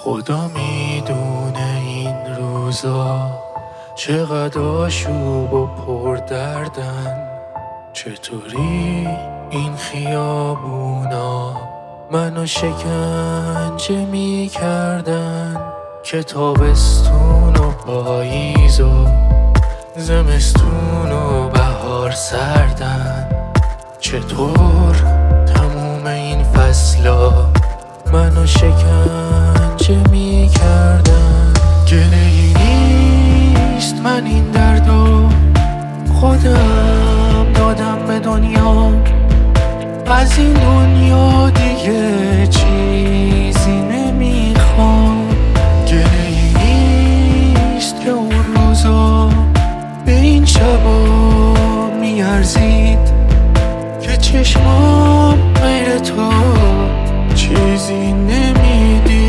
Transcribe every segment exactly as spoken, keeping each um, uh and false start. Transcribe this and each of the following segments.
خدا میدونه این روزا چقدر آشوب و پر دردن، چطوری این خیابونا منو شکنجه میکردن، که تابستون و پاییز و زمستون و بهار سردن. چطور تموم این فصلا منو شکنجه میکردن. گله‌ای نیست من این دردو خودم دادم به دنیا، از این دنیا دیگه چیزی نمیخوام. گله‌ای نیست که اون روزا به این شبا میارزید، که چشمام غیر تو چیزی نمیدید.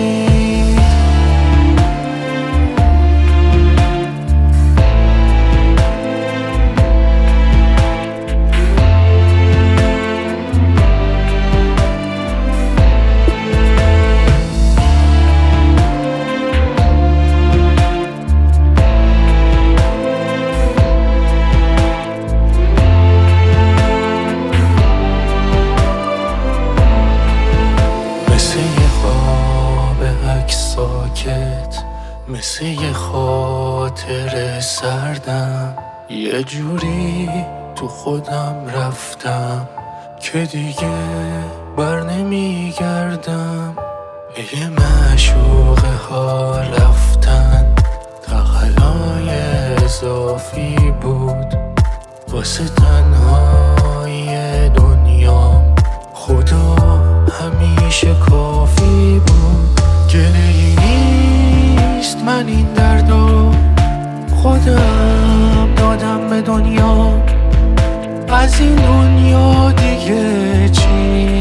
مثل یه خاطر سردم، یه جوری تو خودم رفتم که دیگه بر نمیگردم. به یه معشوقه ها رفتن تقلای اضافی بود، واسه تنهای دنیا خدا همیشه کافی بود. گله‌ای نیست من این دردو خودم دادم به دنیا، از این دنیا دیگه چی